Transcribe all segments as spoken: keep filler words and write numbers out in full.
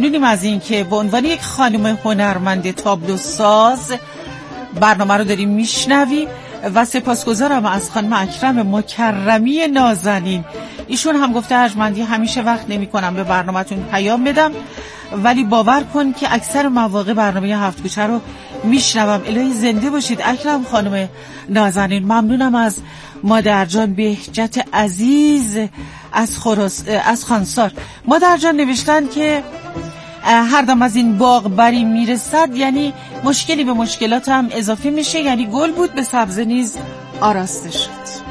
ممنونیم از این که به عنوان یک خانم هنرمند تابلو ساز برنامه رو داریم میشنوی و سپاسگزارم از خانم اکرم مکرمی نازنین. ایشون هم گفته ارجمندی همیشه وقت نمی کنم به برنامه‌تون پیام بدم، ولی باور کن که اکثر مواقع برنامه هفت کوچه رو میشنوم. الهی زنده باشید اکرم خانم نازنین. ممنونم از مادر جان بهجت عزیز از خراس از خانسار. مادر جان نوشتن که هر دم از این باغ بری میرسد، یعنی مشکلی به مشکلات هم اضافه میشه، یعنی گل بود به سبزه نیز آراسته شد.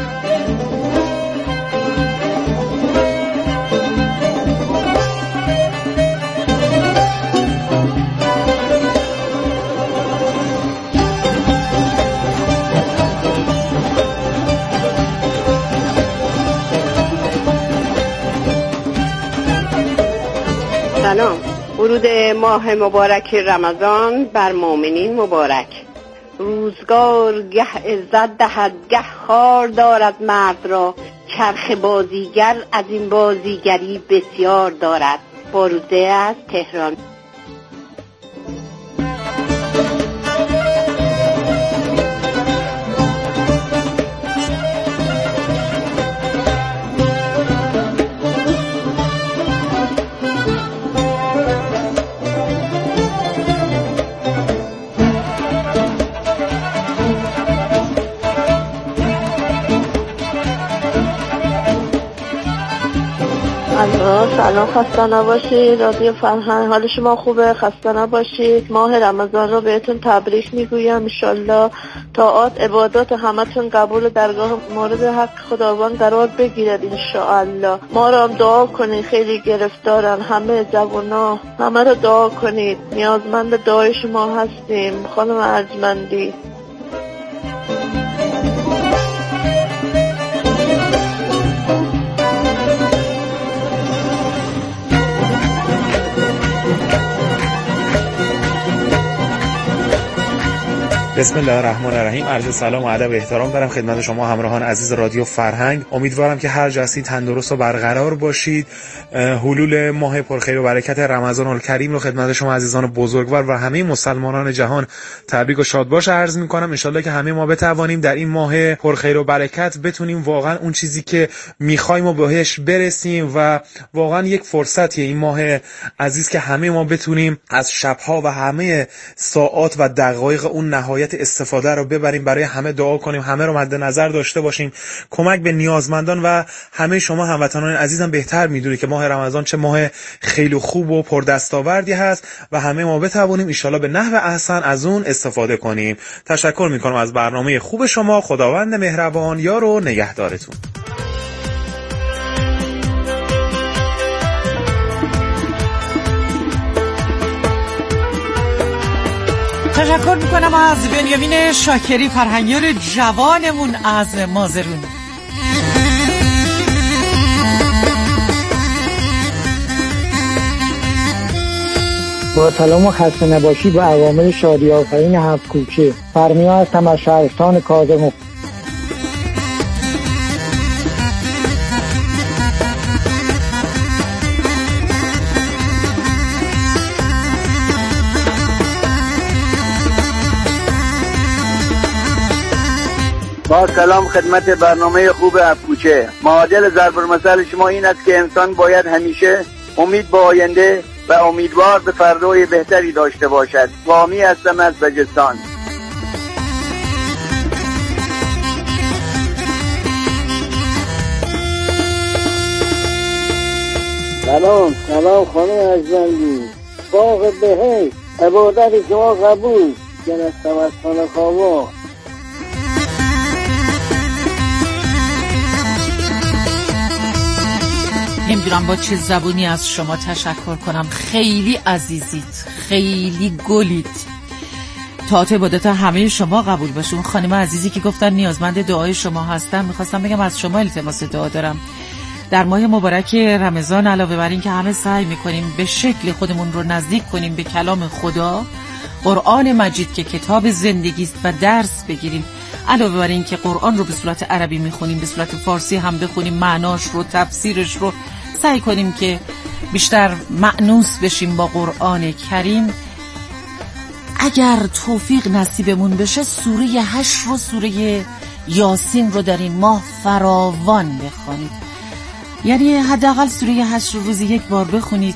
سلام. ورود ماه مبارک رمضان بر مؤمنین مبارک. روزگار گه عزت دهد گه خار دارد مرد را، چرخ بازیگر از این بازیگری بسیار دارد. باروزه از تهران. سلام، خسته نباشید. رادیو فرهنگ، حال شما خوبه؟ خسته نباشید. ماه رمضان رو بهتون تبریک میگویم. انشالله طاعات عبادات همتون قبول درگاه مورد حق خداوند قرار بگیرد انشالله. ما رو هم دعا کنید، خیلی گرفتارن همه جوونا، همه رو دعا کنید، نیازمند دعای شما هستیم. خانم ارجمندی. بسم الله الرحمن الرحیم. عرض سلام و ادب و احترام دارم خدمت شما همراهان عزیز رادیو فرهنگ. امیدوارم که هر جا هستید تندرست و برقرار باشید. حلول ماه پرخیر و برکت رمضان الکریم رو خدمت شما عزیزان بزرگوار و همه مسلمانان جهان تبریک و شادباش عرض می‌کنم. ان شاءالله که همه ما بتوانیم در این ماه پرخیر و برکت بتونیم واقعا اون چیزی که می‌خوایم و بهش برسیم و واقعا یک فرصتیه این ماه عزیز که همه ما بتونیم از شب‌ها و همه ساعات و دقایق اون نهایت استفاده رو ببریم، برای همه دعا کنیم، همه رو مد نظر داشته باشیم، کمک به نیازمندان و همه شما هموطنان عزیزم بهتر میدونید که ماه رمضان چه ماه خیلی خوب و پردستاوردی هست و همه ما بتوانیم ان شاءالله به نحو احسن از اون استفاده کنیم. تشکر میکنم از برنامه خوب شما. خداوند مهربان یار و نگهدارتون. تشکر میکنم از بنیامین شاکری، فرهنگیار جوانمون از مازرون. با سلام و خسته نباشی با عوامل شادی آفرین هفت کوچه. فرمیا هستم از شهرستان کاظم. با سلام خدمت برنامه خوب افکوچه. معادل ضرب المثل شما این است که انسان باید همیشه امید به آینده و امیدوار به فردای بهتری داشته باشد. وامی هستم از بجستان. سلام سلام خانم ارجمندی. باغ بهشت عبادت شما قبول جنس تمسخان خواه. نمیدونم با چه زبونی از شما تشکر کنم. خیلی عزیزید، خیلی گلید. طاعت عبادت همه شما قبول باشه. اون خانم عزیزی که گفتن نیازمند دعای شما هستن، میخواستم بگم از شما التماس دعا دارم در ماه مبارک رمضان. علاوه بر این که همه سعی میکنیم به شکل خودمون رو نزدیک کنیم به کلام خدا، قرآن مجید که کتاب زندگی است و درس بگیریم، علاوه بر این که قرآن رو به صورت عربی میخونیم، به صورت فارسی هم بخونیم، معناش رو، تفسیرش رو سعی کنیم که بیشتر مأنوس بشیم با قرآن کریم، اگر توفیق نصیبمون بشه سوره حشر و سوره یاسین رو در این ماه فراوان بخونید. یعنی حداقل سوره حشر رو روزی یک بار بخونید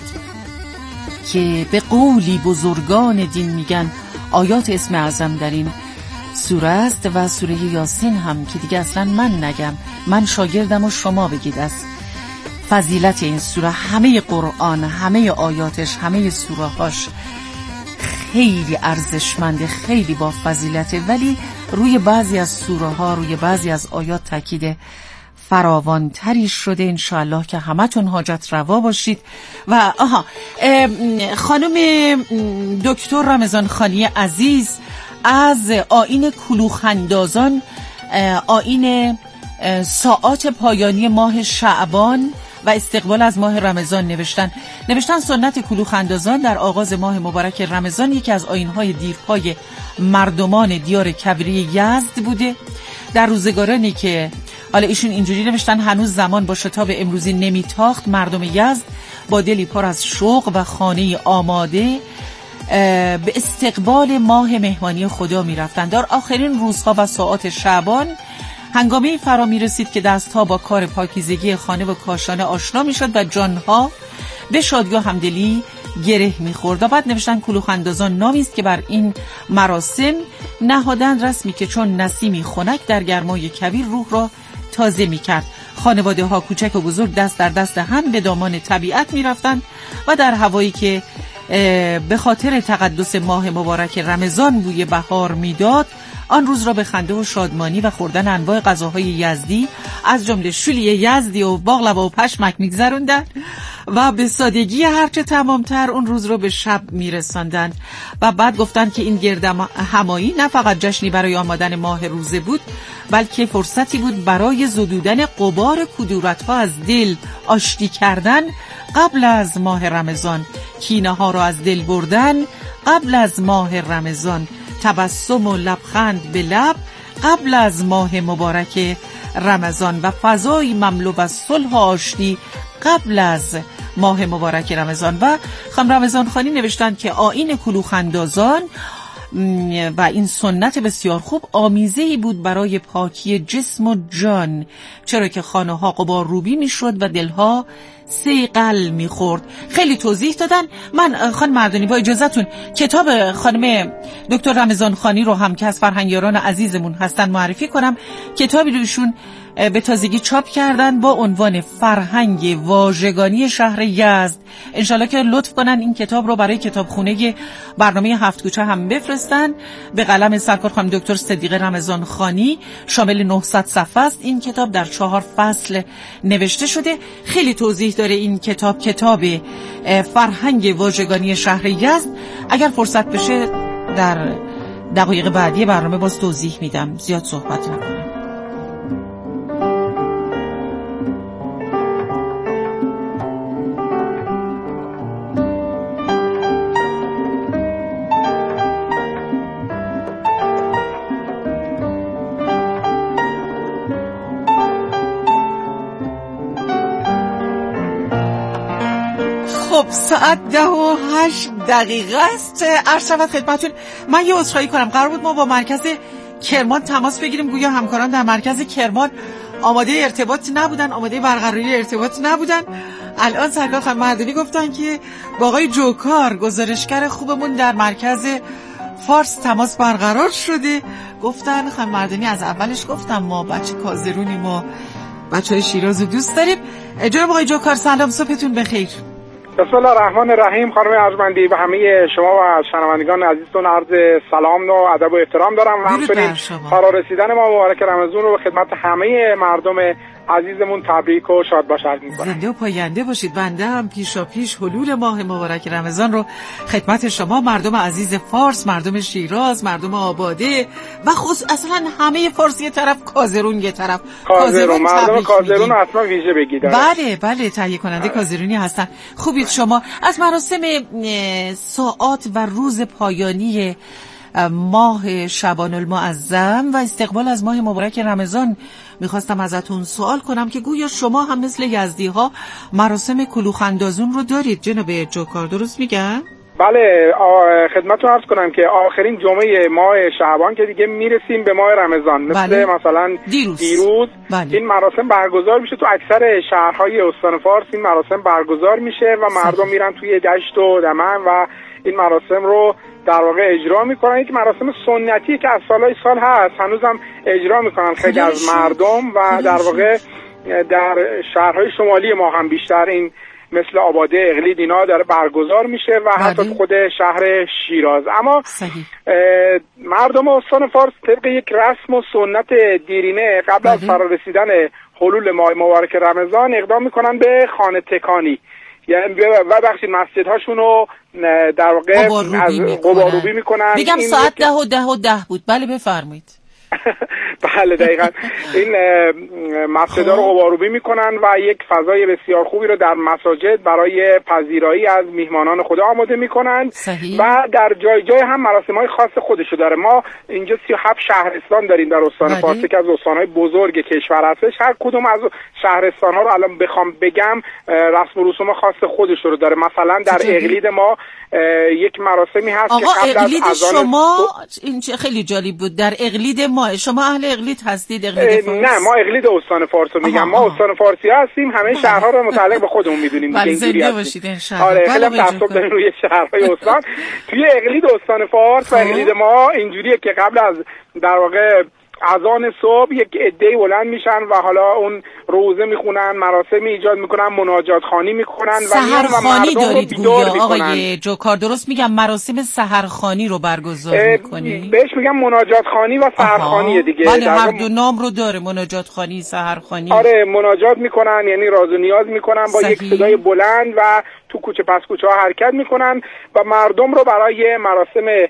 که به قولی بزرگان دین میگن آیات اسم اعظم در این سوره است و سوره یاسین هم که دیگه اصلا من نگم، من شاگردم و شما بگید از فضیلت این سوره. همه قرآن، همه آیاتش، همه سوره هاش خیلی ارزشمنده، خیلی با فضیلته، ولی روی بعضی از سوره ها، روی بعضی از آیات تاکید فراوان تری شده. انشاءالله که همتون حاجت روا باشید. و آها خانم دکتر رمضان خانی عزیز از آیین کلوخ‌اندازان، آیین ساعات پایانی ماه شعبان و استقبال از ماه رمضان نوشتن نوشتن سنت کلوخ‌اندازان در آغاز ماه مبارک رمضان یکی از آیین‌های دیرپای مردمان دیار کبیره یزد بوده. در روزگارانی که حالا ایشون اینجوری نوشتن هنوز زمان با شتاب امروزی نمیتاخت، مردم یزد با دلی پر از شوق و خانه آماده به استقبال ماه مهمانی خدا می رفتن. در آخرین روزها و ساعات شعبان هنگامی فرا می رسید که دستها با کار پاکیزگی خانه و کاشانه آشنا می شد و جانها به شادی و همدلی گره می خورد. و بعد نوشتن کلوخ‌اندازان نامی است که بر این مراسم نهادن رسمی که چون نسیمی خنک در گرمای کبیر روح را تازه می کرد. خانواده ها کوچک و بزرگ دست در دست هم به دامان طبیعت می رفتن و در هوایی که به خاطر تقدس ماه مبارک رمضان بوی بهار میداد، آن روز را به خنده و شادمانی و خوردن انواع غذاهای یزدی از جمله شولی یزدی و باقلوا و پشمک میگذروندند و به سادگی هرچه تمامتر اون روز رو به شب میرساندند. و بعد گفتن که این گرد همایی نه فقط جشنی برای آمدن ماه روزه بود، بلکه فرصتی بود برای زدودن غبار کدورت‌ها از دل، آشتی کردن قبل از ماه رمضان، کینه ها را از دل بردن قبل از ماه رمضان، تبسم و لبخند به لب قبل از ماه مبارک رمضان و فضای مملو از صلح و آشتی قبل از ماه مبارک رمضان. و خانم رمضان خانی نوشتند که آیین کلوخ‌اندازان و این سنت بسیار خوب آمیزه‌ای بود برای پاکی جسم و جان، چرا که خانه ها غبار روبی میشد و دلها صیقل میخورد. خیلی توضیح دادن. من خانم مردانی با اجازهتون کتاب خانم دکتر رمضان خانی رو هم که از فرهنگیاران عزیزمون هستن معرفی کنم. کتابی رو ایشون به تازگی چاپ کردن با عنوان فرهنگ واژگانی شهر یزد. انشالله که لطف کنن این کتاب رو برای کتابخونه برنامه هفت کوچه هم بفرستن. به قلم سرکار خانم دکتر صدیقه رمضان خانی، شامل نهصد صفحه است. این کتاب در چهار فصل نوشته شده. خیلی توضیح داره این کتاب، کتاب فرهنگ واژگانی شهر یزد. اگر فرصت بشه در دقایق بعدی برنامه باز توضیح میدم، زیاد صحبت نکنم. خب ساعت ده و هشت دقیقه است. عرض شود خدمتتون من یه عذرخواهی کنم. قرار بود ما با مرکز کرمان تماس بگیریم، گویا همکاران در مرکز کرمان آماده ارتباط نبودن، آماده برقراری ارتباط نبودن. الان سرکار خانم مردانی گفتن که با آقای جوکار گزارشگر خوبمون در مرکز فارس تماس برقرار شده. گفتن خانم مردانی از اولش گفتم ما بچه کازرونی، ما بچه های شیراز رو دوست داریم. جناب آقای جوکار سلام، صبحتون بخیر. بسم الله الرحمن الرحیم. خانم ارجمندی و همه شما و شنوندگان عزیزتون عرض سلام و ادب و احترام دارم و همچنین فرا رسیدن ما مبارک رمضان رو به خدمت همه مردم عزیزمون تبریک و شاد باش عرض می‌کنم. زنده و پاینده باشید. بنده هم پیشا پیش حلول ماه مبارک رمضان رو خدمت شما مردم عزیز فارس، مردم شیراز، مردم آباده و خصوص اصلا همه فارس یه طرف، کازرون یه طرف، کازرون مردم کازرون اصلا ویژه بگید. بله بله تهیه کننده کازرونی هستن. خوبید شما. از مراسم ساعات و روز پایانی ماه شعبان المعظم و استقبال از ماه مبارک رمضان میخواستم ازتون سوال کنم که گویا شما هم مثل یزدی ها مراسم کلوخ اندازون رو دارید جناب جوکار، درست میگم؟ بله، خدمتتون عرض کنم که آخرین جمعه ماه شعبان که دیگه میرسیم به ماه رمضان، مثل بله. مثلا دیروز, دیروز بله. این مراسم برگزار میشه تو اکثر شهرهای استان فارس. این مراسم برگزار میشه و مردم میرن توی دشت و دمن و این مراسم رو در واقع اجرا میکنن. یک مراسم سنتی که از سالهای سال هست، هنوزم اجرا میکنن خیلی از مردم و در واقع در شهرهای شمالی ما هم بیشتر این مثل آباده، اقلید اینا داره برگزار میشه و بله. حتی خود شهر شیراز. اما مردم استان فارس طبق یک رسم و سنت دیرینه قبل بله. از فرارسیدن حلول ماه مبارک رمضان اقدام میکنن به خانه تکانی، یعنی و بخشید مسجد هاشون رو در واقع از غباروبی میکنن. میگم ساعت ده و ده و ده بود. بله بفرمایید. بله دقیقاً این مسجدها رو غباروبی میکنن و یک فضای بسیار خوبی رو در مساجد برای پذیرایی از میهمانان خدا آماده میکنن صحیح. و در جای جای هم مراسم‌های خاص خودشو داره. ما اینجا سی و هفت شهرستان داریم در استان فارس که از استان‌های بزرگ کشور هستش. هر کدوم از شهرستان‌ها رو الان بخوام بگم رسم و رسوم خاص خودش رو داره. مثلا در اقلید ما یک مراسمی هست آقا که قبل اقلید از اذان شما این چه خیلی جالب بود. در اقلید ما شما اهل اقلید هستید؟ اقلید فارس؟ نه، ما اقلید استان فارس رو میگم. ما استان فارسی هستیم، همه شهرها رو متعلق به خودمون میدونیم دیگه. اینجوری باشید ان شاء الله. آره خیلی تعصب داریم روی شهرهای استان. توی اقلید استان فارس و اقلید ما اینجوریه که قبل از در واقع اذان صبح یک عده‌ای بلند میشن و حالا اون روزه میخونن، مراسمی ایجاد میکنن، مناجات خوانی میکنن و سحرخوانی دارید گویا آقای جوکار، درست میگم؟ مراسم سحرخوانی رو برگزار میکنید؟ بهش میگم مناجات خوانی و سحرخوانی دیگه. بله هر دو نام رو داره، مناجات خوانی، سحرخوانی. آره مناجات میکنن یعنی راز و نیاز میکنن با صحیح. یک صدای بلند و تو کوچه پس کوچه ها حرکت میکنن و مردم رو برای مراسم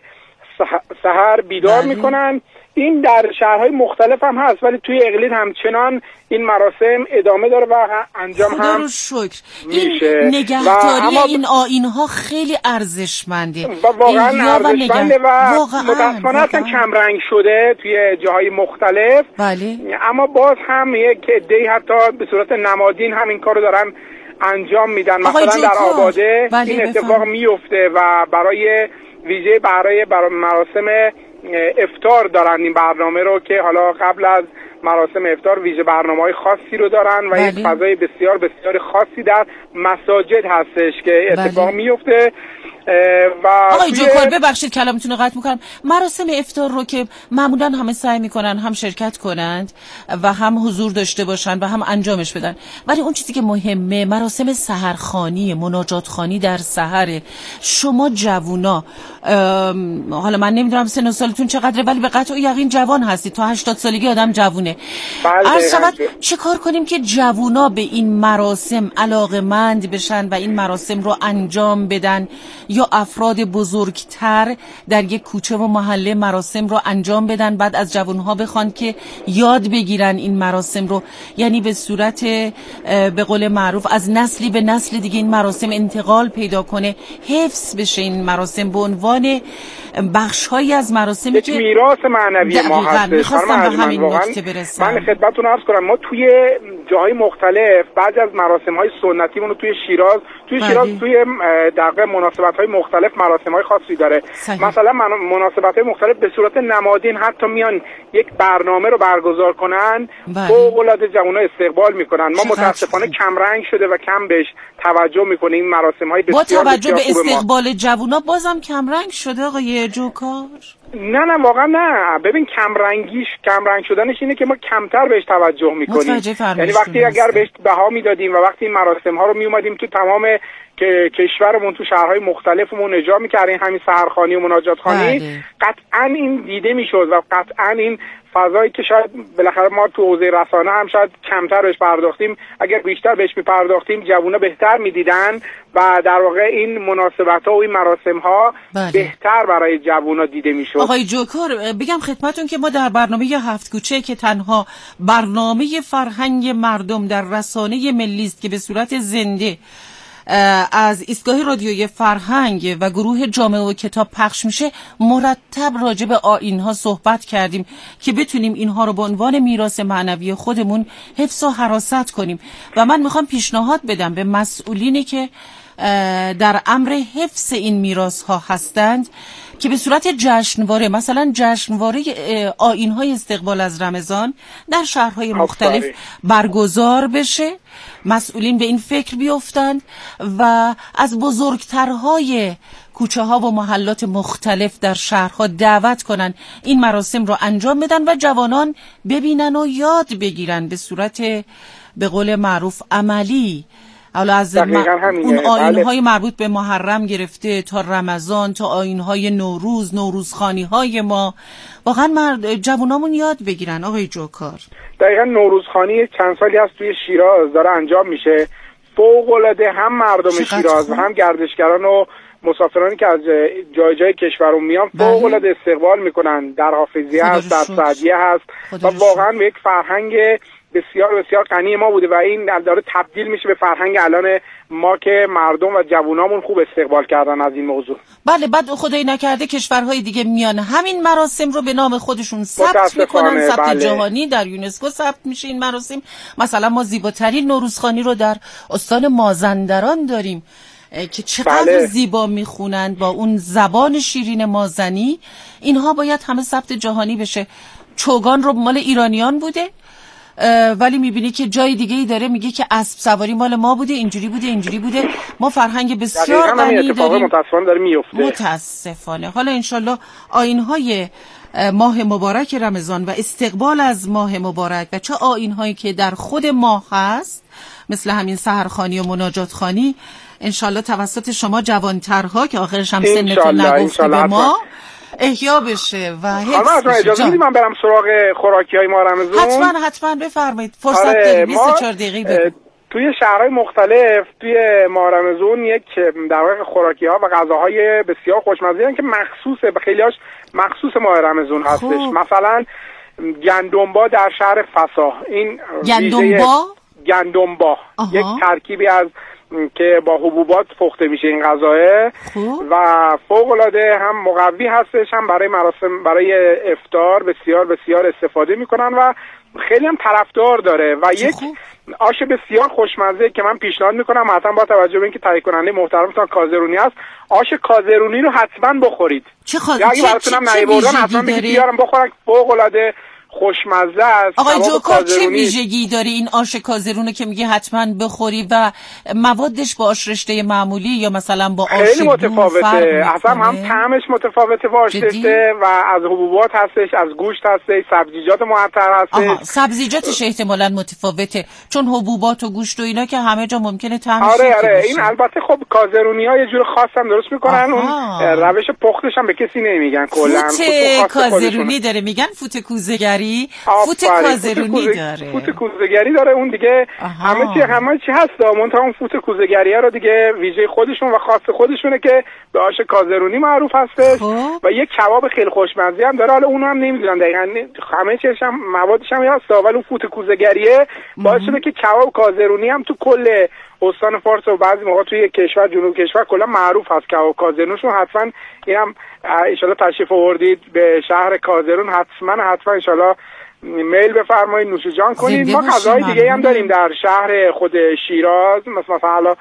سحر بیدار بله. میکنن. این در شهرهای مختلف هم هست ولی توی اقلید همچنان این مراسم ادامه داره و انجام خدا هم رو شکر. میشه. این نگهداری این آیین‌ها خیلی ارزشمنده و واقعا ارزشمنده و, و متاسفانه اصلا کم رنگ شده توی جاهای مختلف. بله. اما باز هم یک عده‌ای حتی به صورت نمادین هم این کارو دارن انجام میدن. مثلا در آباده بله این اتفاق میفته و برای ویژه برای برای مراسم افطار دارن این برنامه رو که حالا قبل از مراسم افطار ویژه برنامه‌های خاصی رو دارن و بله. یک فضای بسیار بسیار خاصی در مساجد هستش که اتفاق بله. میفته. و آقای جوکار ببخشید کلامتون رو قطع میکنم، مراسم افطار رو که معمولا همه سعی میکنن هم شرکت کنند و هم حضور داشته باشن و هم انجامش بدن، ولی اون چیزی که مهمه مراسم سحرخوانی، مناجات خوانی در سحر. شما جوونا، حالا من نمیدونم سن و سالتون چقدره ولی به قطع و یقین جوان هستید، تا هشتاد سالگی آدم جوونه. عرض شود چه کار کنیم که جوونا به این مراسم علاقه‌مند بشن و این مراسم رو انجام بدن، یا افراد بزرگتر در یک کوچه و محله مراسم رو انجام بدن بعد از جوانها بخوان که یاد بگیرن این مراسم رو، یعنی به صورت به قول معروف از نسلی به نسل دیگه این مراسم انتقال پیدا کنه، حفظ بشه این مراسم به عنوان بخش‌هایی از مراسمی که میراث معنوی ما هست. می‌خواستم به همین نکته برسم. من خدمتتون عرض کنم ما توی جاهای مختلف بعضی از مراسم‌های سنتیمون رو توی شیراز توی بله. شیراز توی در واقع مناسبت‌های مختلف مراسم‌های خاصی داره. صحیح. مثلا مناسبت‌های مختلف به صورت نمادین حتی میان یک برنامه رو برگزار کنن، بله. فوق‌العاده جوونا استقبال میکنن. ما متاسفانه کم رنگ شده و کم بهش توجه میکنیم. این مراسم‌های بسیار با توجه بسیار به استقبال جوونا بازم کم رنگ شده آقای جوکار؟ نه نه واقعا نه. ببین کم رنگیش کم رنگ شدنش اینه که ما کمتر بهش توجه میکنیم. یعنی وقتی اگر بهش بها میدادیم و وقتی این مراسم ها رو میومدیم تو تمام که کشورمون تو شهرهای مختلفمون اجرا میکردیم همین سحرخوانی و مناجات خوانی، قطعا این دیده میشد و قطعا این فضایی که شاید بالاخره ما تو حوزه رسانه هم شاید کمتر بهش پرداختیم، اگر بیشتر بهش میپرداختیم جوونا بهتر میدیدن و در واقع این مناسبت‌ها و این مراسم‌ها بهتر برای جوونا دیده میشد. آقای جوکار بگم خدمتتون که ما در برنامه هفت کوچه که تنها برنامه فرهنگ مردم در رسانه ملی است که به صورت زنده از ایستگاه رادیوی فرهنگ و گروه جامعه و کتاب پخش میشه مرتب راجع به آیین‌ها صحبت کردیم که بتونیم اینها رو به عنوان میراث معنوی خودمون حفظ و حراست کنیم و من میخوام پیشنهاد بدم به مسئولینی که در امر حفظ این میراث ها هستند که به صورت جشنواره، مثلا جشنواره آیین‌های استقبال از رمضان در شهرهای مختلف برگزار بشه، مسئولین به این فکر بیفتند و از بزرگترهای کوچه ها و محلات مختلف در شهرها دعوت کنن این مراسم رو انجام بدن و جوانان ببینن و یاد بگیرن به صورت به قول معروف عملی. حالا از م... اون آیین‌های مربوط به محرم گرفته تا رمضان تا آیین‌های نوروز، نوروزخوانی‌های ما، واقعا مرد جوانامون یاد بگیرن. آقای جوکار، دقیقاً نوروزخوانی چند سالی هست توی شیراز داره انجام میشه، فوق‌العاده هم مردم شیراز و هم گردشگران و مسافرانی که از جای جای کشورمون میان فوق‌العاده استقبال میکنن. در حافظی هست، در سعدیه هست و واقعا به یک فرهنگ بسیار بسیار غنی ما بوده و این داره تبدیل میشه به فرهنگ الان ما که مردم و جوانامون خوب استقبال کردن از این موضوع. بله، بعد خدای نکرده کشورهای دیگه میان همین مراسم رو به نام خودشون ثبت میکنن، ثبت بله. جهانی در یونسکو ثبت میشه این مراسم. مثلا ما زیباترین نوروزخوانی رو در استان مازندران داریم که چقدر بله. زیبا میخونند با اون زبان شیرین مازنی. اینها باید همه ثبت جهانی بشه. چوگان رو مال ایرانیان بوده ولی میبینی که جای دیگه ای داره میگه که اسب سواری مال ما بوده، اینجوری بوده اینجوری بوده. ما فرهنگ بسیار غنی داریم، متاسفانه داره میفته. متاسفانه. حالا انشالله آیین‌های ماه مبارک رمضان و استقبال از ماه مبارک و چه آیین‌هایی که در خود ماه هست مثل همین سحرخوانی و مناجات خوانی انشالله توسط شما جوانترها که آخرش هم سنتون نگفته به ما احیا بشه و حفظ بشه. اجازه میدی من برم سراغ خوراکی های ماه رمضان؟ حتما حتما بفرمایید، فرصت آره داریم. بیست و چهار دقیقه بگو. توی شهرهای مختلف توی ماه رمضان یک در واقع خوراکی ها و غذاهای بسیار خوشمزه هستند که مخصوص به خیلیاش مخصوص ماه رمضان هستش. خوب. مثلا گندمبا در شهر فسا، این گندمبا گندمبا یک ترکیبی از که با حبوبات پخته میشه این غذاه و فوق العاده هم مقوی هستش، هم برای مراسم برای افطار بسیار بسیار استفاده میکنن و خیلی هم طرفدار داره و یک آش بسیار خوشمزه که من پیشنهاد میکنم حتما با توجه به اینکه تهیه کننده محترمتون کازرونی هست، آش کازرونی رو حتما بخورید. چه خاطر اگه براتونم نیاوردن حتما بگید بیارم بخورن، فوق العاده خوشمزه است. آقای جوکار چه ویژگی داره این آش کازرونه که میگه حتما بخوری و موادش با آش رشته معمولی یا مثلا با آش خیلی متفاوته، اصلا هم طعمش متفاوته با آش رشته و از حبوبات هستش، از گوشت هستش، سبزیجات معطر هستش. آها، سبزیجاتش احتمالاً متفاوته چون حبوبات و گوشت و اینا که همه جا ممکنه طعمش آره آره این البته خب کازرونی‌ها یه جور خاص هم درست میکنن. آها. اون روش پختش هم به کسی نمیگن کلا. فوت کازرونی داره، میگن فوت کوزه‌گری، فوت کازرونی داره. فوت کوزه‌گری داره اون دیگه. آها. همه چی همه چی هست، منتها اون فوت کوزه‌گری رو دیگه ویژه خودشون و خاص خودشونه که به آش کازرونی معروف هستش. خب. و یک کباب خیلی خوشمزه هم داره، حالا اونو هم نمیدونم دقیقاً همه چیش هم موادش هم هست، ولی اون فوت کوزه‌گریه باعث شده که کباب کازرونی هم تو کل استان فارس و بعضی موقع توی کشور جنوب کشور کلا معروف هست. کباب کازرونیشون حتما اینم ان شاءالله تشریف آوردید به شهر کازرون حتما حتما ان شاءالله میل بفرمایید نوش جان کنید. ما غذاهای دیگه هم داریم در شهر خود شیراز، مثلا حالا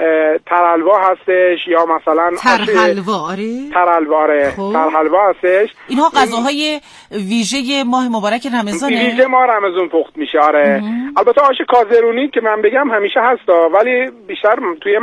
ترحلوا هستش یا مثلا ترحلوا آره ترحلوا آره ترحلوا هستش. اینها غذاهای ویژه ماه مبارک رمضانه، ویژه ماه رمضان پخت میشه آره. البته آش کازرونی که من بگم همیشه هستا، ولی بیشتر توی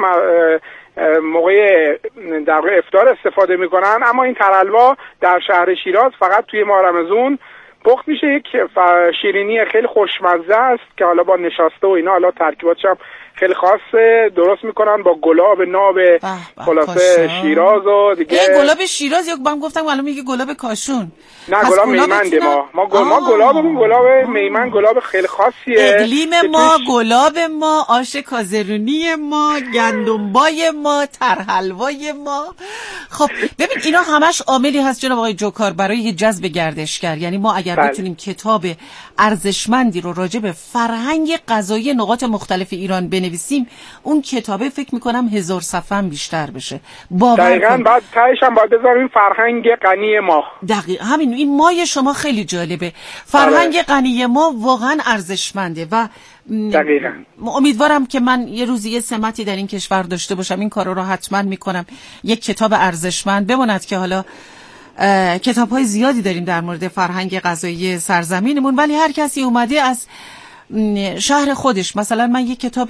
موقع در افطار استفاده میکنن، اما این ترحلوا در شهر شیراز فقط توی ماه رمضان پخت میشه. یک شیرینی خیلی خوشمزه است که حالا با نشاسته و اینا حالا ترکیباتش هم خیلی خاصه درست میکنن با گلاب ناب خلاصه شیراز و دیگه. گلاب شیراز یا من گفتم الان میگه گلاب کاشون. نه گلاب میمنده ما ما گل ما گلابمون گلاب میمن گلاب خیلی خاصیه. اقلیم ما گلاب ما، آش کازرونی ما، گندمبای ما، ترحلوای ما. خب ببین اینا همش عاملی هست جناب آقای جوکار برای جذب گردشگر. یعنی ما اگر بله. بتونیم کتاب ارزشمندی رو راجع به فرهنگ غذایی نقاط مختلف ایران بنویسیم بنویسیم اون کتابه فکر میکنم هزار صفحه هم بیشتر بشه. دقیقاً. بعد تهش هم باید بذاریم فرهنگ غنی ما. دقیق همین. این مای شما خیلی جالبه. فرهنگ غنی ما واقعا ارزشمنده و دقیقاً امیدوارم که من یه روزی یه سمتی در این کشور داشته باشم. این کارو رو حتما میکنم. یک کتاب ارزشمند بماند که حالا کتاب‌های زیادی داریم در مورد فرهنگ غذایی سرزمینمون، ولی هر کسی اومده از شهر خودش. مثلا من یک کتاب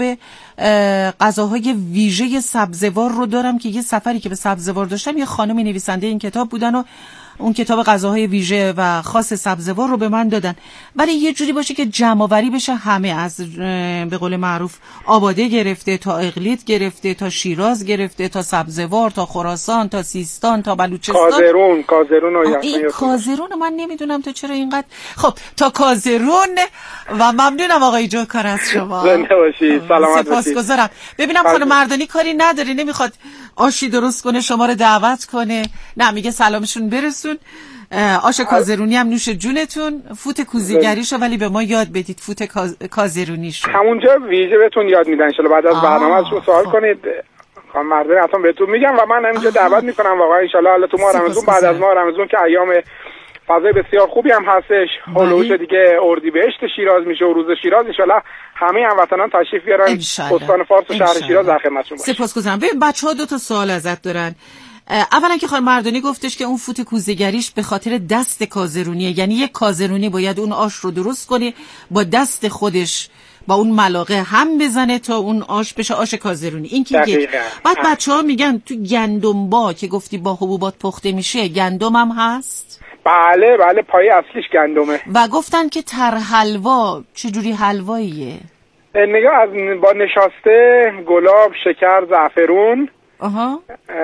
غذاهای ویژه سبزوار رو دارم که یه سفری که به سبزوار داشتم یه خانمی نویسنده این کتاب بودن و اون کتاب غذاهای ویژه و خاص سبزوار رو به من دادن، ولی یه جوری باشه که جمع‌آوری بشه همه، از به قول معروف آباده گرفته تا اقلیت گرفته تا شیراز گرفته تا سبزوار تا خراسان تا سیستان تا بلوچستان. کازرون کازرون و این کازرون من نمیدونم تو چرا اینقدر. خب تا کازرون. و ممنونم آقای جوکار از شما. زنده باشی، سلامت باشی. سپاسگزارم. ببینم خانم مردانی کاری نداره، نمیخواد آشی درست کنه شما رو دعوت کنه؟ نه میگه سلامشون برسون. آش کازرونی هم نوش جونتون. فوت کوزیگریشو ولی به ما یاد بدید، فوت کازرونیشو همونجا ویژه بهتون یاد میدن ان شاء الله. بعد از برنامه ازشون سوال کنید خانم مردانی، حتما بهتون میگم و من همینجا دعوت میکنم واقعا ان شاء الله. حالا تو ماه رمضان، بعد از ماه رمضان که ایام فضای بسیار خوبی هم هستش، هولوش دیگه اردیبهشت شیراز میشه و روز شیراز ان شاء الله همه هموطنان تشریف بیارن استان فارس و شهر شیراز در خدمتشون باشیم. سپاسگزارم. ببین بچه‌ها دو تا سوال ازت دارن. اولا که خانم مردانی گفتش که اون فوت کوزه‌گریش به خاطر دست کازرونیه، یعنی یک کازرونی باید اون آش رو درست کنه با دست خودش با اون ملاقه هم بزنه تا اون آش بشه آش کازرونی. این که یک. بعد بچه‌ها میگن تو گندمبا که گفتی با حبوبات پخته میشه، گندم هم هست؟ بله بله، پای اصلیش گندمه. و گفتن که تر حلوا چجوری حلواییه؟ نگاه از با نشاسته گلاب، شکر، زعفرون آها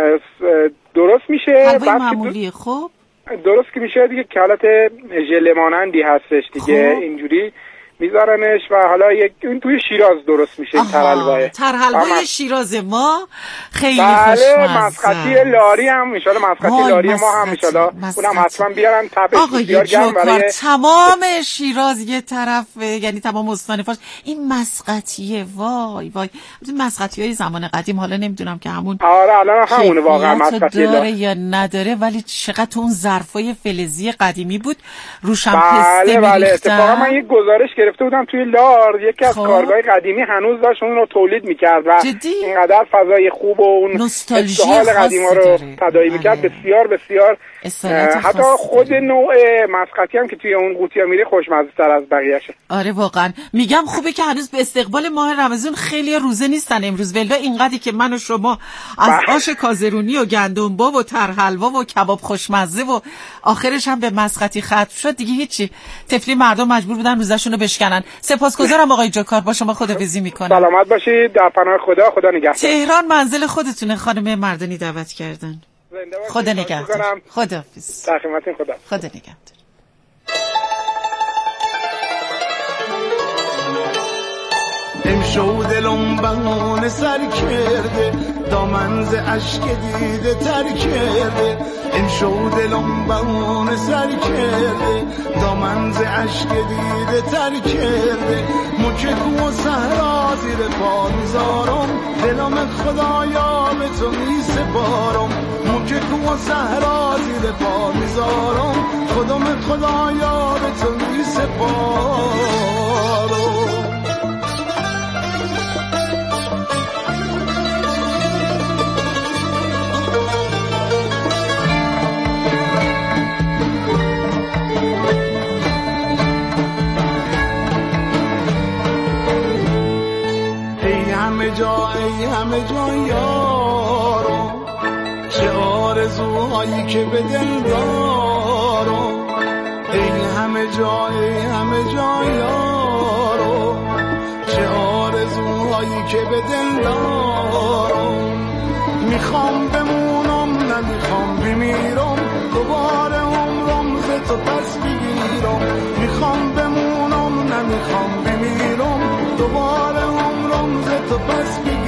درست میشه. حلوای معمولیه. خب درست که میشه دیگه که حالت ژله مانندی هستش دیگه. خب. اینجوری میذارنش و حالا یک این توی شیراز درست میشه. این ترحلواه ترحلوای شیراز ما خیلی بله خوشمزه. مسقطی لاری هم ان شاء الله، مسقطی لاری ما هم ان شاء الله اونم حتما بیارن. تپش بسیار گرم برای تمام شیراز یه طرف، یعنی تمام استان فارس. این مسقطیه وای وای، مسقطیای زمان قدیم حالا نمیدونم که همون آره الان همونه واقعا مسقطی داره یا نداره، ولی چقدر اون ظرفای فلزی قدیمی بود روشم بله پسته بله. اتفاقا من یک گزارش گرفته بودم توی لار، یکی از کارگاه قدیمی هنوز داشت اون رو تولید میکرد و اینقدر فضای خوب و اون استحال قدیمی رو تداعی میکرد. بسیار بسیار حتی خود نوع مسقطی هم که توی اون قوطی میره خوشمزه تر از بقیه‌شه. آره واقعا میگم خوبه که هنوز به استقبال ماه رمضان خیلی روزه نیستن امروز، ولی اینقدری که من و شما از آش کازرونی و گندمبا و ترحلوا و کباب خوشمزه و آخرش هم به مسقطی ختم شد دیگه هیچی، طفلی مردم مجبور بودن روزشون رو بشکنن. سپاسگزارم آقای جوکار، با شما خداحافظی میکنم. سلامت باشید، در پناه خدا. خدا نگهدار. تهران منزل خودتونه، خانم مردانی دعوت کردن. خدا نگهدار. خداحافظ. در خدمتتون. خدا. خدا نگهدار. امشو دلم بهانه سر کرده، دامن ز اشک دیده تر کرده. امشو دلم بهانه سر کرده، دامن ز اشک دیده تر کرده. مکه کو و صحرا زیر پا میذارم، دلم خدایا به تو میسپارم. مکه کو و صحرا زیر پا میذارم، خودم خدایا به تو میسپارم. همه جا ای همه جا یارو، چه آرزوهایی که به دل دارم. ای همه جا ای همه جا یارو، چه آرزوهایی که به دل دارم. میخوام بمونم نمیخوام بمیرم، دوباره عمرم ز تو پس بگیرم. میخوام بمونم نمیخوام بمیرم، دوباره عمرم ز تو پس بگیرم.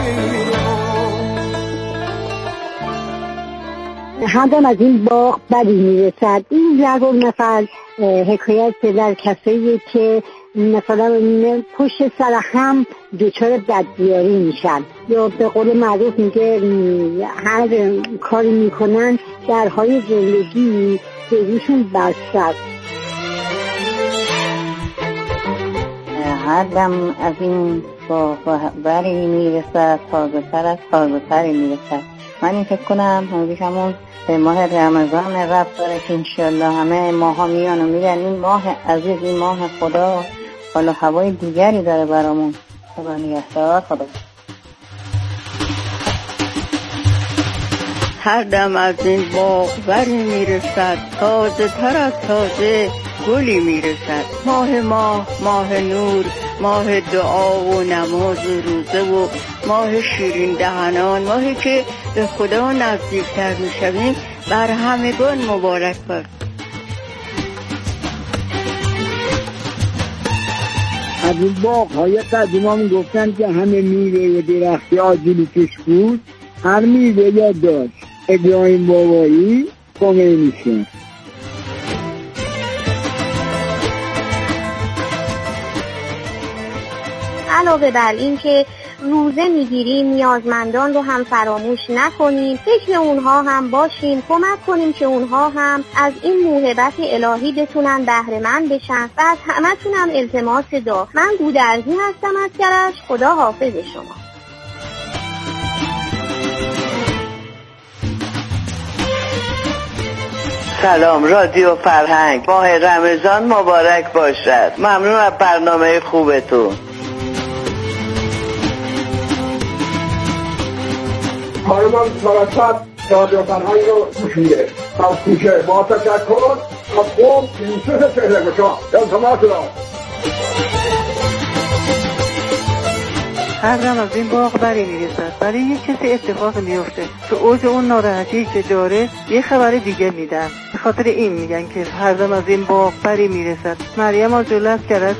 همدم از این باغ بدی میرسد. این ضرب المثل حکایت در کسایی که مثلا پشت سر هم دچار بدبیاری میشن، یا به قول معروف میگه هر کاری میکنن درهای زندگی به روشون بسته است. هر دم از این باغبری میرسد تازه‌تر از تازه‌تری میرسد. من این فکر کنم موضوع همون به ماه رمضان رفت داره که انشالله همه ماه ها میان و میرن. این ماه عزیز، این ماه خدا حالا هوای دیگری داره برامون. خدا نگهدار. خدا هر دم از این باغبری میرسد تازه تر از تازه گلی میرسد. ماه ماه ماه نور، ماه دعا و نماز و روزه و ماه شیرین دهنان، ماهی که به خدا نزدیکتر میشویم. بر همگان مبارک باد. از این باغ های قدیمان گفتن که همه میوه درختی آجیلی کش بود، هر میوه یاد داشت ابراهیم بابایی خمینی شد. علاوه بر این که روزه میگیریم، نیازمندان رو هم فراموش نکنیم، فکر اونها هم باشیم، کمک کنیم که اونها هم از این موهبت الهی بتونن بهره مند بشن و از همتون هم التماس دعا. من گودرزی هستم از کرج. خدا حافظ شما. سلام رادیو فرهنگ، ماه رمضان مبارک باشد. ممنون از برنامه خوبتون. خانمان فرصت رادیو فرهنگ رو گوش میده. از کوچه با تشکر از خوب یوسف چهره‌گشا التماس دارم. هر دم از این باغبری میرسد، ولی یه کسی اتفاق میفته تو اوج اون ناراحتی که داره یه خبر دیگه میدن. به خاطر این میگن که هر دم از این باغبری میرسد. مریم آجوله از کرج.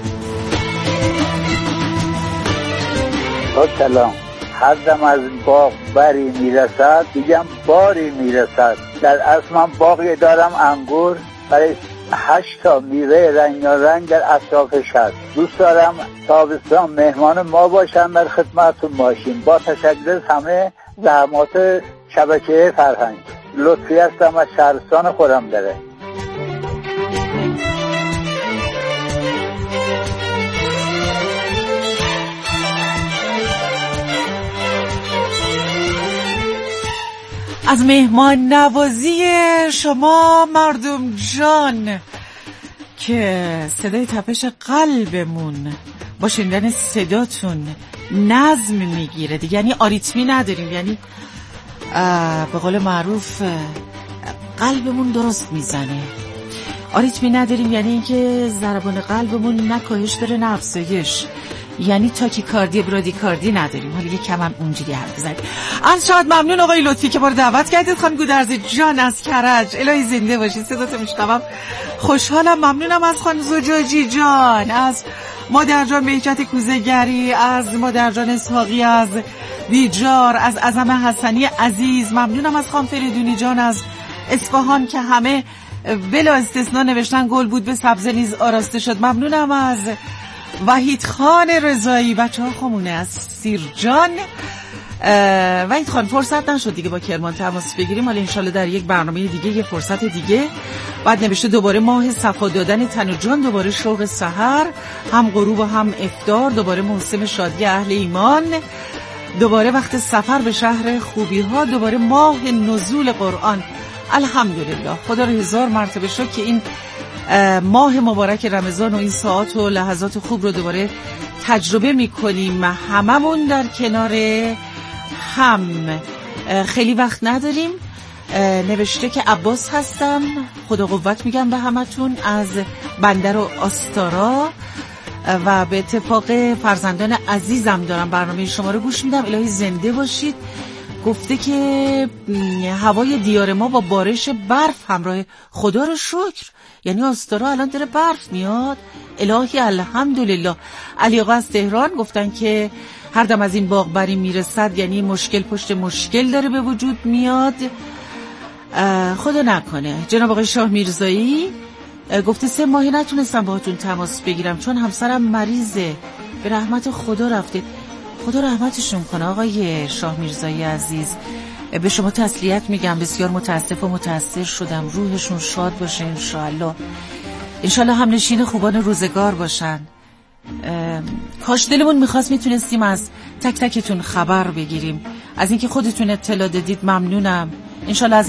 سلام. هر دم از باغ بری میرسد میگم باری میرسد. در اصل من باغی دارم انگور، برای هشت تا میوه رنگارنگ در اطرافش هست. دوست دارم تابستان مهمان ما باشن، در خدمتتون باشیم. با تشکر همه زحمات شبکه فرهنگ. لطفی هستم از شهرستان خورم داره. از مهمان نوازی شما مردم جان که صدای تپش قلبمون با شنیدن صداتون نظم میگیره دیگه، یعنی آریتمی نداریم، یعنی به قول معروف قلبمون درست میزنه. آریتمی نداریم یعنی اینکه ضربان قلبمون نه کاهش داره نه افزایش، یعنی تاکیکاردی برادیکاردی نداریم. حالا یه کم هم اونجوری حرف بزنید. از شاد ممنون آقای لطفی که ما رو دعوت کردید. خانم گودرزی جان از کرج، الهی زنده باشید. صداتو میشنوم خوشحالم. ممنونم از خانم زجاجی جان، از مادر جان بهجت کوزه‌گری، از مادر جان اسحاقی از بیجار، از اعظم حسنی عزیز. ممنونم از خانم فریدونی جان از اصفهان که همه بلا استثنا نوشتن گل بود به سبزه نیز آراسته شد. ممنونم از وحید خان رضایی، بچه ها خمونه از سیرجان. وحید خان فرصت نشد دیگه با کرمان تماس بگیریم، حالا انشالله در یک برنامه دیگه یه فرصت دیگه. بعد نوشته دوباره ماه صفا دادن تن و جان، دوباره شوق سحر، هم غروب و هم افطار، دوباره موسم شادی اهل ایمان، دوباره وقت سفر به شهر خوبی ها، دوباره ماه نزول قرآن. الحمدلله، خدا رو هزار مرتبه شکر که این ماه مبارک رمضان و این ساعات و لحظات خوب رو دوباره تجربه میکنیم هممون در کنار هم. خیلی وقت نداریم. نوشته که عباس هستم، خدا قوت میگم به همتون از بندر و آستارا و به اتفاق فرزندان عزیزم دارم برنامه شما رو گوش میدم. الهی زنده باشید. گفته که هوای دیار ما با بارش برف همراه، خدا رو شکر، یعنی آستارا الان داره برف میاد. الهی الحمدلله. علی آقا از تهران گفتن که هر دم از این باغبری میرسد یعنی مشکل پشت مشکل داره به وجود میاد. خدا نکنه. جناب آقای شاه میرزایی گفته سه ماهی نتونستم باهاتون تماس بگیرم چون همسرم مریضه، به رحمت خدا رفته. خدا رحمتشون کنه آقای شاه میرزایی عزیز. به شما تسلیت میگم، بسیار متاسف و متاثر شدم. روحشون شاد باشه انشاءالله، انشاءالله هم نشین خوبان روزگار باشن. کاش دلمون میخواست میتونستیم از تک تکتون خبر بگیریم. از اینکه خودتون اطلاع دادید ممنونم. انشاءالله از